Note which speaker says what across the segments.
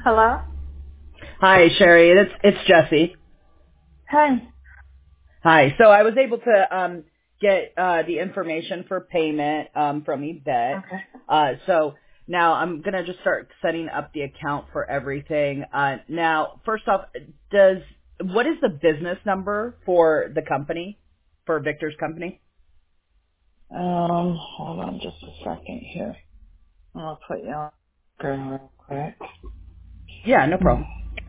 Speaker 1: Hello?
Speaker 2: Hi, Sherry. It's Jesse.
Speaker 1: Hey.
Speaker 2: Hi. So I was able to get the information for payment from Yvette.
Speaker 1: Okay.
Speaker 2: So now I'm gonna just start setting up the account for everything. Now, first off, what is the business number for the company, for Victor's company?
Speaker 1: Hold on just a second here. I'll put you on screen real quick.
Speaker 2: Yeah, no problem.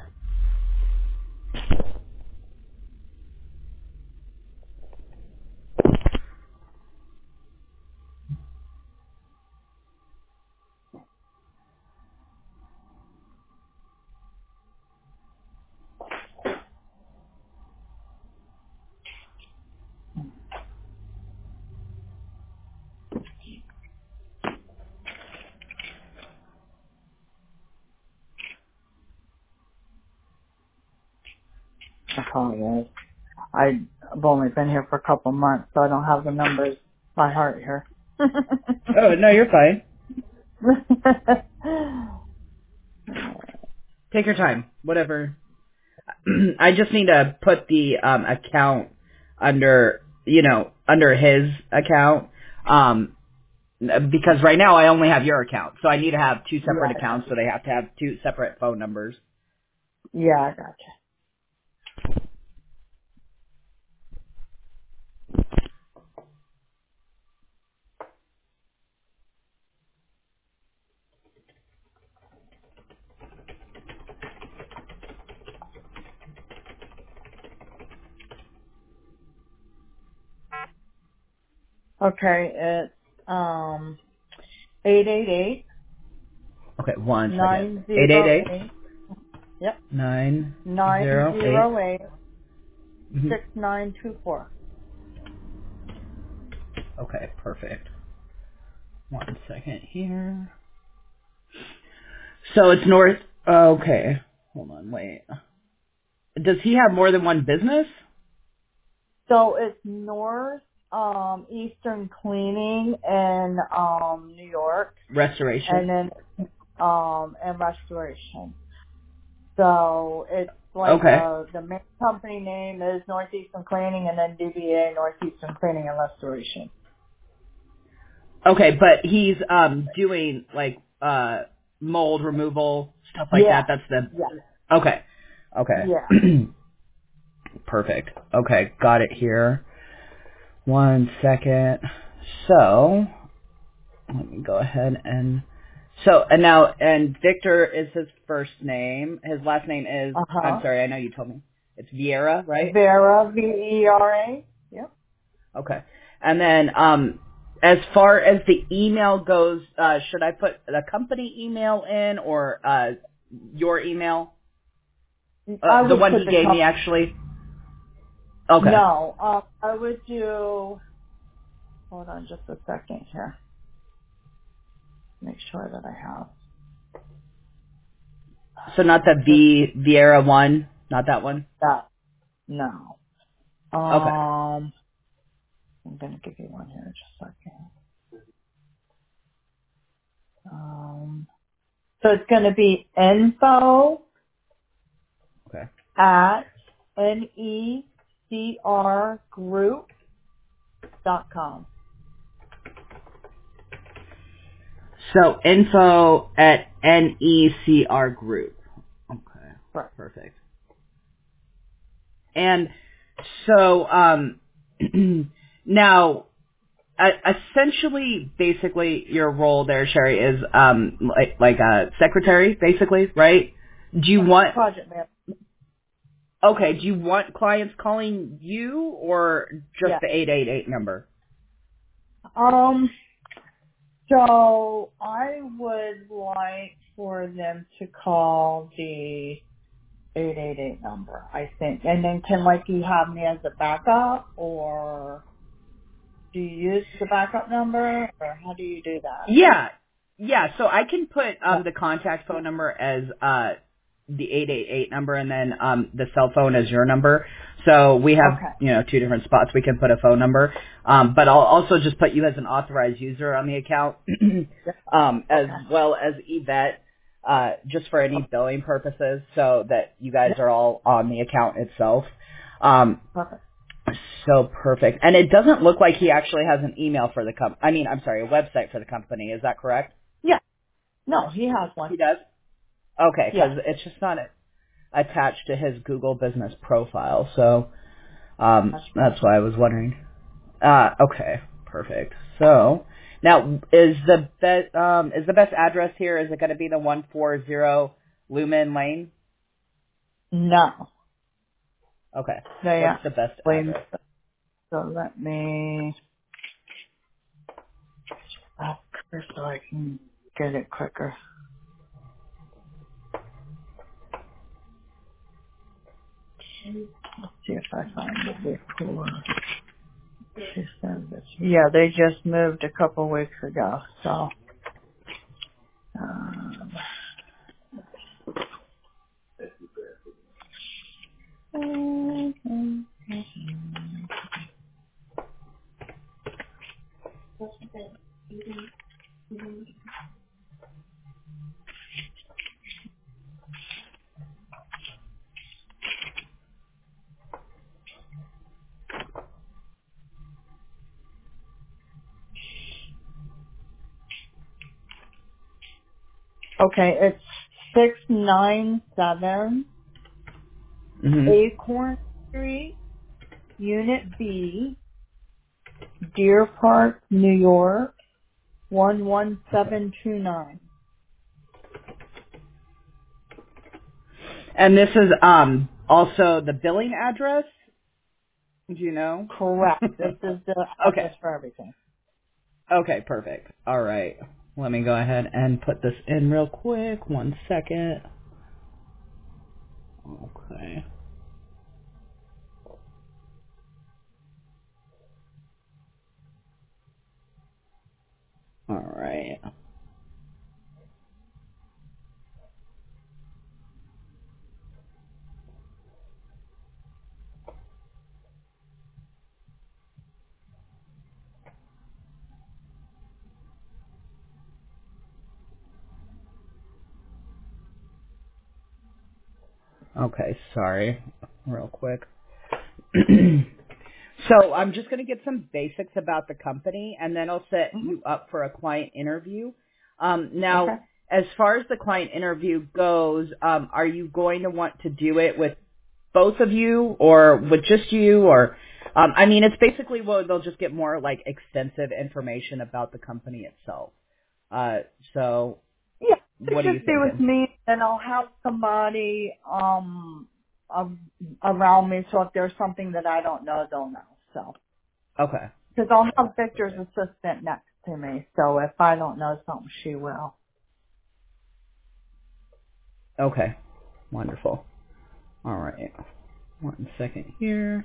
Speaker 1: I apologize. I've only been here for a couple months, so I don't have the numbers by heart here.
Speaker 2: Oh no, you're fine. Take your time. Whatever. I just need to put the account under his account, because right now I only have your account, so I need to have two separate
Speaker 1: Yeah.
Speaker 2: accounts, so they have to have two separate phone numbers.
Speaker 1: Yeah, I gotcha. Okay, it's 888
Speaker 2: Okay, one second. 888
Speaker 1: 908. Yep.
Speaker 2: 908.
Speaker 1: 908
Speaker 2: Mhm.
Speaker 1: 6924.
Speaker 2: Okay, perfect. One second here. So it's North. Okay, hold on, wait. Does he have more than one business?
Speaker 1: So it's North Eastern Cleaning in New York, and
Speaker 2: Restoration.
Speaker 1: then and Restoration. So it's like
Speaker 2: Okay.
Speaker 1: the main company name is Northeastern Cleaning, and then DBA Northeastern Cleaning and Restoration.
Speaker 2: Okay, but he's doing like mold removal stuff like
Speaker 1: Yeah,
Speaker 2: that. That's the
Speaker 1: yeah,
Speaker 2: okay.
Speaker 1: yeah.
Speaker 2: Okay. Perfect. Okay, got it here. One second. So let me go ahead and Victor is his first name. His last name is,
Speaker 1: Uh
Speaker 2: I'm
Speaker 1: huh.
Speaker 2: sorry, I know you told me. It's Vieira, right?
Speaker 1: Vera, VERA. Yep.
Speaker 2: Okay. And then as far as the email goes, should I put the company email in or your email?
Speaker 1: I
Speaker 2: The
Speaker 1: would
Speaker 2: one
Speaker 1: put
Speaker 2: he
Speaker 1: the
Speaker 2: gave me actually? Okay.
Speaker 1: no. I would do. Hold on just a second here. Make sure that I have.
Speaker 2: So not the
Speaker 1: Just
Speaker 2: Vieira one? Not that one?
Speaker 1: that. No.
Speaker 2: Okay.
Speaker 1: I'm gonna give you one here in just a second. So it's gonna be info
Speaker 2: Okay.
Speaker 1: at necrgroup.com.
Speaker 2: So info at NECR Group. Okay.
Speaker 1: Right.
Speaker 2: Perfect. And so now essentially, basically, your role there, Sherry, is like a secretary, basically, right? Do you want
Speaker 1: Project manager.
Speaker 2: do you want clients calling you or just
Speaker 1: Yeah.
Speaker 2: the 888 number?
Speaker 1: Um. So I would like for them to call the 888 number, I think. And then can like you have me as a backup, or do you use the backup number, or how do you do that?
Speaker 2: Yeah, yeah. So I can put
Speaker 1: Yeah.
Speaker 2: the contact phone number as the 888 number, and then the cell phone as your number. So we have
Speaker 1: Okay.
Speaker 2: two different spots we can put a phone number. But I'll also just put you as an authorized user on the account,
Speaker 1: Yeah.
Speaker 2: as
Speaker 1: Okay.
Speaker 2: well as Yvette. just for any billing purposes, so that you guys are all on the account itself. Um,
Speaker 1: Perfect.
Speaker 2: so perfect. And it doesn't look like he actually has an email for the a website for the company. Is that correct?
Speaker 1: Yeah. No, he has one.
Speaker 2: He does? Okay,
Speaker 1: Yeah.
Speaker 2: because it's just not attached to his Google business profile, so
Speaker 1: That's fine.
Speaker 2: that's why I was wondering. Okay, perfect. So now is the best address here? Is it going to be the 140 Lumen Lane?
Speaker 1: No.
Speaker 2: Okay,
Speaker 1: They
Speaker 2: what's the best
Speaker 1: actually,
Speaker 2: address?
Speaker 1: so let me, so I can get it quicker. Let's see if I find it before she sends it. Yeah, they just moved a couple weeks ago, so. Um, okay, it's 697
Speaker 2: Mm-hmm.
Speaker 1: Acorn Street, Unit B, Deer Park, New York,
Speaker 2: Okay.
Speaker 1: 11729.
Speaker 2: And this is also the billing address. Do you know?
Speaker 1: Correct. This is the
Speaker 2: Okay.
Speaker 1: address for everything.
Speaker 2: Okay, perfect. All right. Let me go ahead and put this in real quick. 1 second. Okay. All right. Okay, sorry. Real quick. So I'm just going to get some basics about the company, and then I'll set
Speaker 1: Hmm.
Speaker 2: you up for a client interview.
Speaker 1: Okay.
Speaker 2: Now, as far as the client interview goes, are you going to want to do it with both of you, or with just you, or I mean, it's basically they'll just get more like extensive information about the company itself. Uh, so
Speaker 1: Yeah, it
Speaker 2: what are you
Speaker 1: just be with
Speaker 2: thinking?
Speaker 1: me, and I'll have somebody around me. So if there's something that I don't know, they'll know. So
Speaker 2: Okay.
Speaker 1: because I'll have Victor's assistant next to me. So if I don't know something, she will.
Speaker 2: Okay. Wonderful. All right. 1 second here.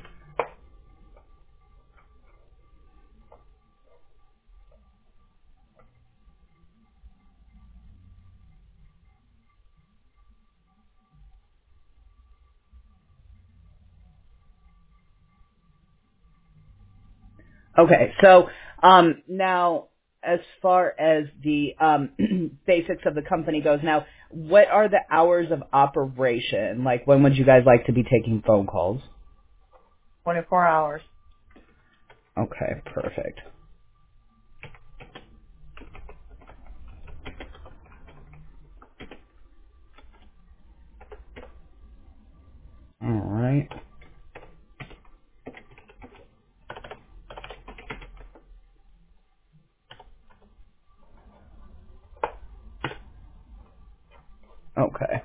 Speaker 2: Okay, so now as far as the basics of the company goes, now what are the hours of operation? Like, when would you guys like to be taking phone calls?
Speaker 1: 24 hours.
Speaker 2: Okay, perfect. All right. Okay.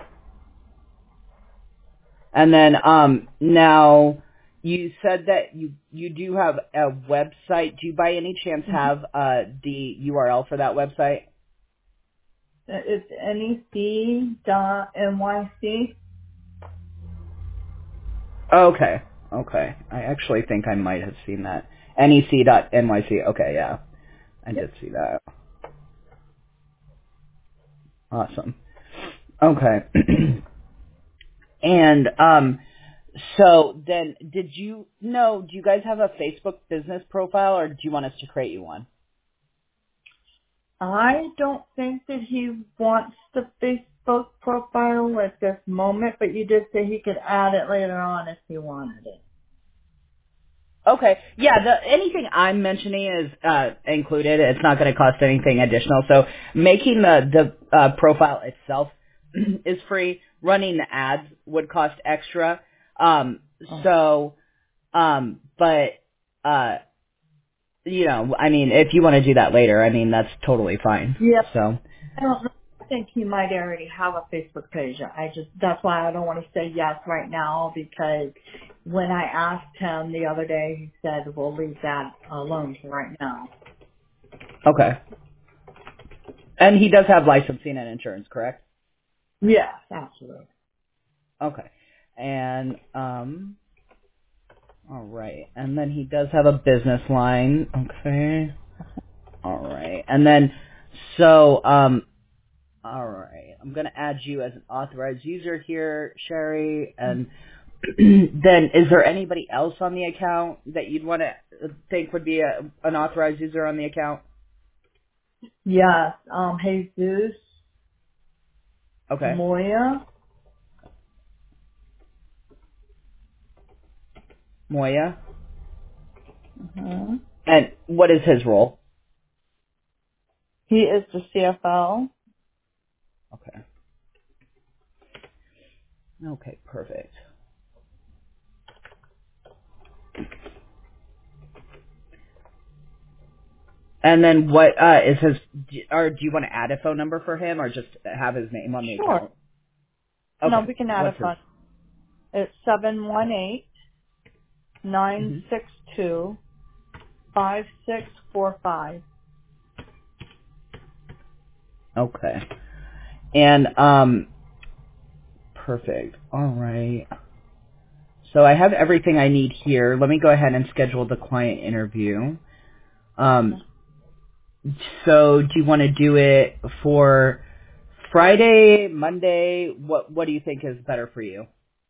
Speaker 2: And then now you said that you do have a website. Do you by any chance
Speaker 1: Mm-hmm.
Speaker 2: have the URL for that website?
Speaker 1: It's NEC.NYC.
Speaker 2: Okay. Okay. I actually think I might have seen that. NEC.NYC. Okay, yeah. I
Speaker 1: Yep.
Speaker 2: did see that. Awesome. Okay. And so then do you guys have a Facebook business profile, or do you want us to create you one?
Speaker 1: I don't think that he wants the Facebook profile at this moment, but you did say he could add it later on if he wanted it.
Speaker 2: Okay. Yeah, anything I'm mentioning is included. It's not going to cost anything additional. So making the profile itself is free. Running the ads would cost extra. So, but, you know, I mean, if you want to do that later, I mean, that's totally fine.
Speaker 1: Yeah.
Speaker 2: So,
Speaker 1: I don't know. I think he might already have a Facebook page. That's why I don't want to say yes right now, because when I asked him the other day, he said, we'll leave that alone for right now.
Speaker 2: okay. And he does have licensing and insurance, correct?
Speaker 1: Yes, absolutely.
Speaker 2: Okay. And, all right. And then he does have a business line. Okay. All right. And then, so, all right. I'm going to add you as an authorized user here, Sherry. And then is there anybody else on the account that you'd want to think would be an authorized user on the account?
Speaker 1: Yes, Jesus
Speaker 2: Okay.
Speaker 1: Moya.
Speaker 2: Moya.
Speaker 1: uh
Speaker 2: And what is his role?
Speaker 1: He is the CFO.
Speaker 2: Okay. Okay, perfect. And then what is his, or do you want to add a phone number for him or just have his name on the
Speaker 1: Sure.
Speaker 2: account?
Speaker 1: No,
Speaker 2: Okay.
Speaker 1: we can add a
Speaker 2: What's his?
Speaker 1: fund. It's 718
Speaker 2: hmm
Speaker 1: 962 5645.
Speaker 2: Okay. And, perfect. All right. So I have everything I need here. Let me go ahead and schedule the client interview. Um, so do you want to do it for Friday, Monday? What do you think is better for you?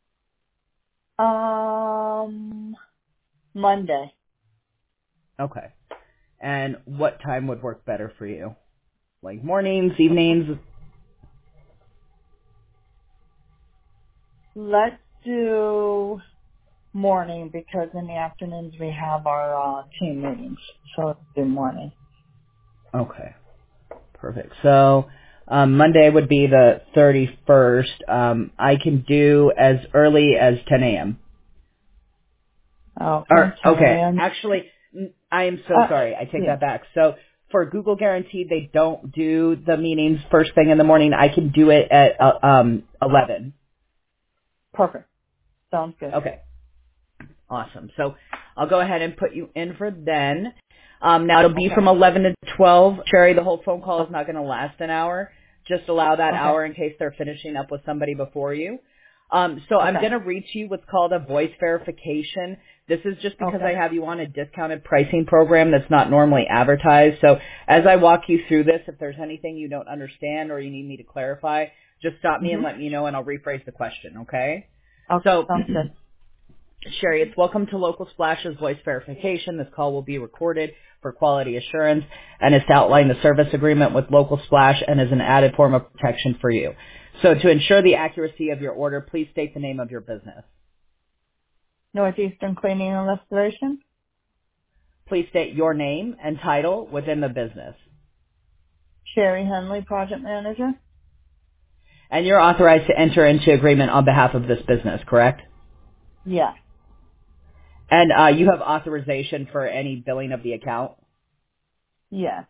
Speaker 1: Monday.
Speaker 2: Okay. And what time would work better for you? Like mornings, evenings?
Speaker 1: Let's do morning, because in the afternoons we have our team meetings. So let's do morning.
Speaker 2: Okay. Perfect. So Monday would be the 31st. I can do as early as 10 a.m.
Speaker 1: Okay,
Speaker 2: Or
Speaker 1: 10
Speaker 2: okay,
Speaker 1: a.m.
Speaker 2: actually, I am so sorry. I take
Speaker 1: Yeah,
Speaker 2: that back. So for Google Guaranteed, they don't do the meetings first thing in the morning. I can do it at 11.
Speaker 1: perfect. Sounds good.
Speaker 2: Okay, awesome. So I'll go ahead and put you in for then. Now it'll be from
Speaker 1: Okay.
Speaker 2: 11 to 12. Sherry, the whole phone call is not going to last an hour. Just allow that
Speaker 1: Okay.
Speaker 2: hour in case they're finishing up with somebody before you. So I'm
Speaker 1: Okay.
Speaker 2: going to reach you what's called a voice verification. This is just because I
Speaker 1: Okay.
Speaker 2: have you on a discounted pricing program that's not normally advertised. So as I walk you through this, if there's anything you don't understand or you need me to clarify, just stop me and
Speaker 1: Mhm.
Speaker 2: let me know and I'll rephrase the question, okay?
Speaker 1: Okay.
Speaker 2: So
Speaker 1: Sounds good.
Speaker 2: Sherry, it's welcome to Local Splash's voice verification. This call will be recorded for quality assurance and is to outline the service agreement with Local Splash and is an added form of protection for you. So to ensure the accuracy of your order, please state the name of your business.
Speaker 1: Northeastern Cleaning and Restoration.
Speaker 2: Please state your name and title within the business.
Speaker 1: Sherry Henley, Project Manager.
Speaker 2: And you're authorized to enter into agreement on behalf of this business, correct?
Speaker 1: Yes.
Speaker 2: And you have authorization for any billing of the account?
Speaker 1: Yes.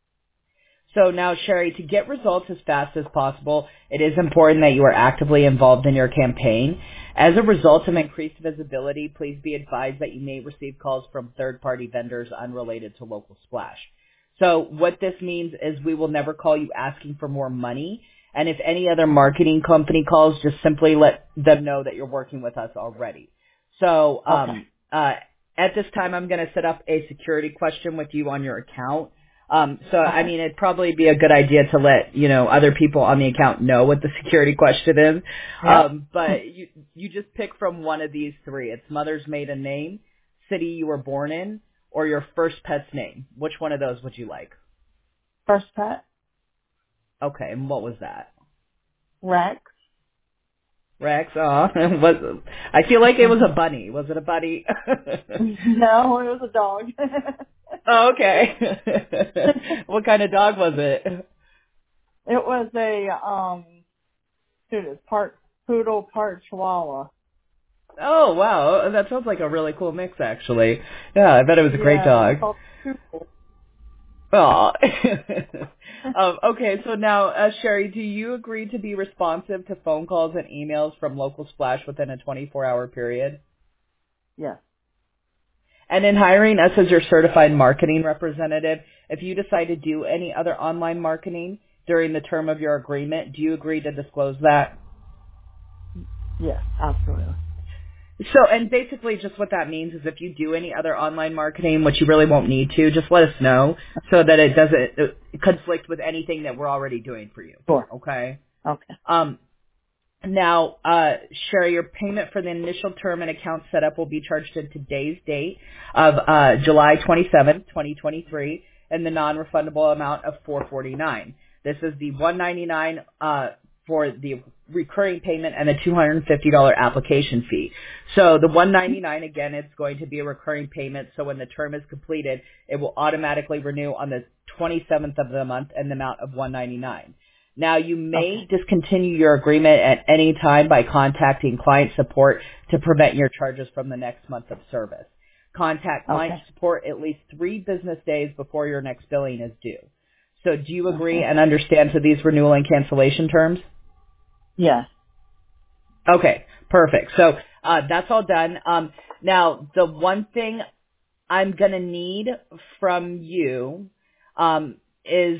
Speaker 2: So now, Sherry, to get results as fast as possible, it is important that you are actively involved in your campaign. As a result of increased visibility, please be advised that you may receive calls from third-party vendors unrelated to Local Splash. So what this means is we will never call you asking for more money. And if any other marketing company calls, just simply let them know that you're working with us already. So
Speaker 1: Okay.
Speaker 2: at this time, I'm going to set up a security question with you on your account. I
Speaker 1: Okay.
Speaker 2: mean, it'd probably be a good idea to let, other people on the account know what the security question is.
Speaker 1: Yep.
Speaker 2: But you just pick from one of these three. It's mother's maiden name, city you were born in, or your first pet's name. Which one of those would you like?
Speaker 1: First pet,
Speaker 2: Okay, and what was that?
Speaker 1: Rex.
Speaker 2: Rex? Oh, I feel like it was a bunny. Was it a bunny?
Speaker 1: No, it was a dog.
Speaker 2: Oh, okay. What kind of dog was it?
Speaker 1: It was it's part poodle, part chihuahua.
Speaker 2: Oh, wow. That sounds like a really cool mix, actually. Yeah, I bet it was a great
Speaker 1: Yeah, he's
Speaker 2: dog.
Speaker 1: called Poodle.
Speaker 2: Oh. Okay, so now, Sherry, do you agree to be responsive to phone calls and emails from Local Splash within a 24-hour period?
Speaker 1: Yes,
Speaker 2: And in hiring us as your certified marketing representative, if you decide to do any other online marketing during the term of your agreement, do you agree to disclose that?
Speaker 1: yes, absolutely.
Speaker 2: So, and basically just what that means is if you do any other online marketing, which you really won't need to, just let us know so that it doesn't conflict with anything that we're already doing for you.
Speaker 1: Sure.
Speaker 2: Okay?
Speaker 1: Okay.
Speaker 2: Now, Sherry, your payment for the initial term and account setup will be charged in today's date of July 27th, 2023, and the non-refundable amount of $449. This is the $199 for the recurring payment and the $250 application fee. So the $199 again, it's going to be a recurring payment. So when the term is completed, it will automatically renew on the 27th of the month and the amount of $199. Now, you may discontinue your agreement at any time by contacting client support to prevent your charges from the next month of service. Contact client support at least 3 business days before your next billing is due. So do you agree and understand to these renewal and cancellation terms?
Speaker 1: Yes.
Speaker 2: Okay, perfect. So that's all done. Now, the one thing I'm going to need from you is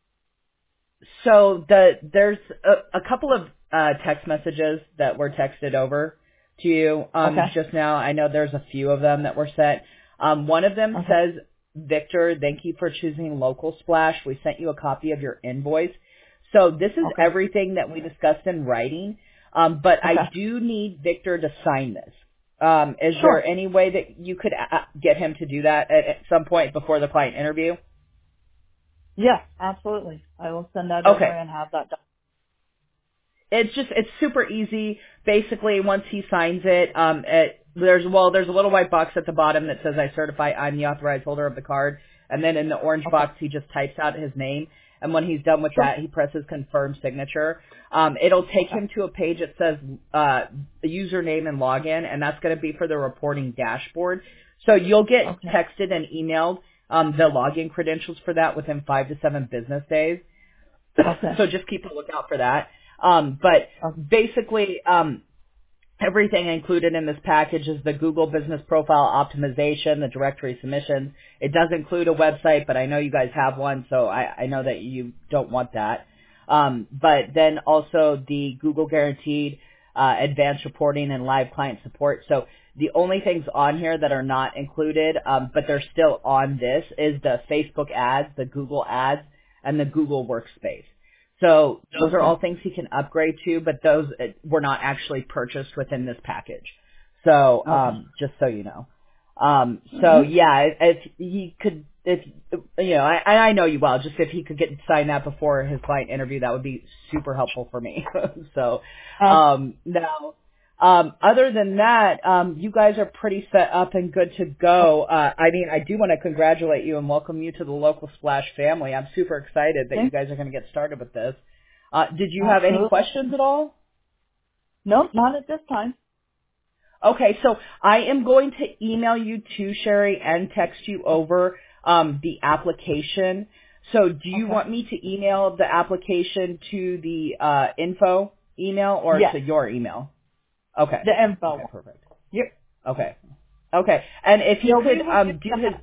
Speaker 2: so there's a couple of text messages that were texted over to you just now. I know there's a few of them that were sent. One of them says, Victor, thank you for choosing Local Splash. We sent you a copy of your invoice. So this is everything that we discussed in writing, but I do need Victor to sign this. Is there any way that you could get him to do that at some point before the client interview?
Speaker 1: Yes, absolutely. I will send that over and have that done.
Speaker 2: It's super easy. Basically, once he signs it, there's a little white box at the bottom that says I certify I'm the authorized holder of the card. And then in the orange box, he just types out his name. And when he's done with that, he presses confirm signature. It'll take him to a page that says the username and login, and that's going to be for the reporting dashboard. So you'll get texted and emailed the login credentials for that within 5 to 7 business days. So just keep a lookout for that. But basically, everything included in this package is the Google Business Profile optimization, the directory submissions. It does include a website, but I know you guys have one, so I know that you don't want that. But then also the Google Guaranteed advanced reporting and live client support. So the only things on here that are not included, but they're still on this, is the Facebook ads, the Google ads, and the Google Workspace. So those are all things he can upgrade to, but those were not actually purchased within this package. So just so you know. So yeah, if he could, I know you well. Just if he could sign that before his client interview, that would be super helpful for me. So now. Other than that, you guys are pretty set up and good to go. I mean, I do want to congratulate you and welcome you to the Local Splash family. I'm super excited that you guys are going to get started with this. Did you have any questions at all?
Speaker 1: Nope, not at this time.
Speaker 2: Okay, so I am going to email you too, Sherry, and text you over the application. So do you want me to email the application to the info email or to your email? Okay.
Speaker 1: The info.
Speaker 2: Okay, perfect.
Speaker 1: Yep.
Speaker 2: Okay. Okay. And if you could do his...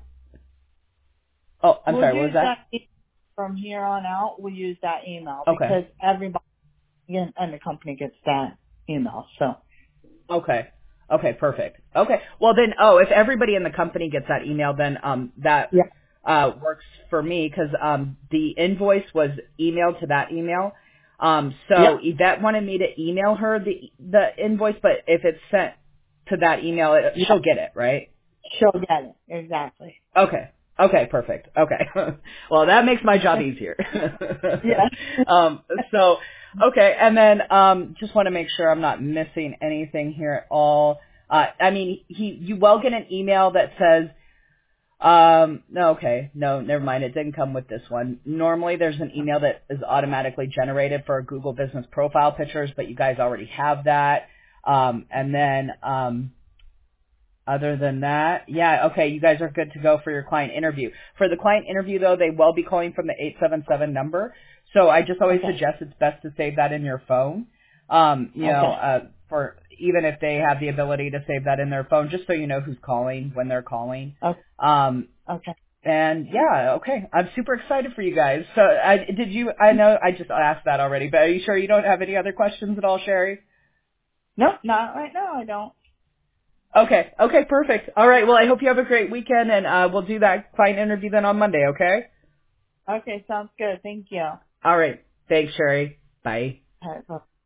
Speaker 2: Oh, I'm sorry, what was that?
Speaker 1: From here on out, we'll use that email because everybody in the company gets that email. So.
Speaker 2: Okay. Okay, perfect. Okay. Well then, if everybody in the company gets that email, then that works for me because the invoice was emailed to that email. So Yvette wanted me to email her the invoice, but if it's sent to that email, she'll get it, right?
Speaker 1: She'll get it, exactly.
Speaker 2: Okay. Okay, perfect. Okay. Well, that makes my job easier.
Speaker 1: Yeah.
Speaker 2: So, okay. And then, just want to make sure I'm not missing anything here at all. I mean, you will get an email that says, no, okay. No, never mind. It didn't come with this one. Normally there's an email that is automatically generated for Google Business Profile pictures, but you guys already have that. And then, other than that, yeah, okay, you guys are good to go for your client interview. For the client interview, though, they will be calling from the 877 number. So I just always suggest it's best to save that in your phone. For even if they have the ability to save that in their phone, just so you know who's calling when they're calling.
Speaker 1: Okay.
Speaker 2: And yeah, okay, I'm super excited for you guys. So I know I just asked that already, but are you sure you don't have any other questions at all, Sherry?
Speaker 1: Nope, not right now. I don't.
Speaker 2: Okay, perfect. All right, well, I hope you have a great weekend, and we'll do that client interview then on Monday, okay?
Speaker 1: Okay, sounds good. Thank you.
Speaker 2: All right. Thanks, Sherry. Bye.
Speaker 1: All right. Bye.